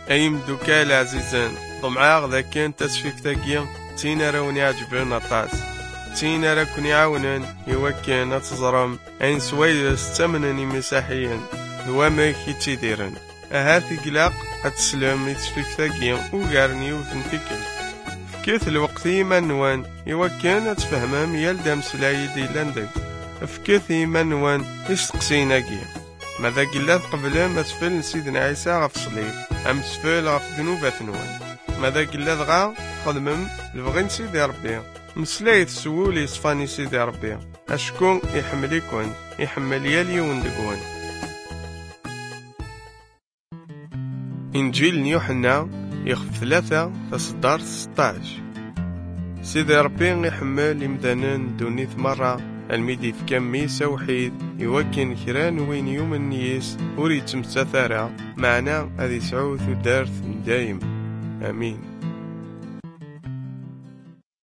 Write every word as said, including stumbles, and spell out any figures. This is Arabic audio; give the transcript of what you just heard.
أي مدوكال عزيزان طمعاغ ذا كان تسفيك تاكيا تينا راوني عجبن أطاس تينا راكن يعاونن يوكن أتزرم أين سويد ستمنني مساحيا هو ما كيتيديرن أهاتي قلاق أتسلم يتسفيك تاكيا وقارني وثنتكل فكيت الوقت يمنوان يوكن أتفهمام يلدم سلاي دي لندك فكيت يمنوان يستقسينا كيا ماذا قلات قبل ما تفل سيدنا عيسى غف صليب أم تفل غف ذنوبة نوان ماذا قلات غا خدمم لبغين سيدي ربي مسلايت سولي صفاني سيدي ربي أشكون يحمليكون يحمل يالي وندقون. إنجيل يوحنا يخف ثلاثة تصدر ستاش. سيدي ربي يحمل يمدانن دونيث مرة الميدي في كم ميسا وحيد يوكن كران وين يوم النيس وريت مستثارة معنا هذه سعوث ودارث دايم. آمين.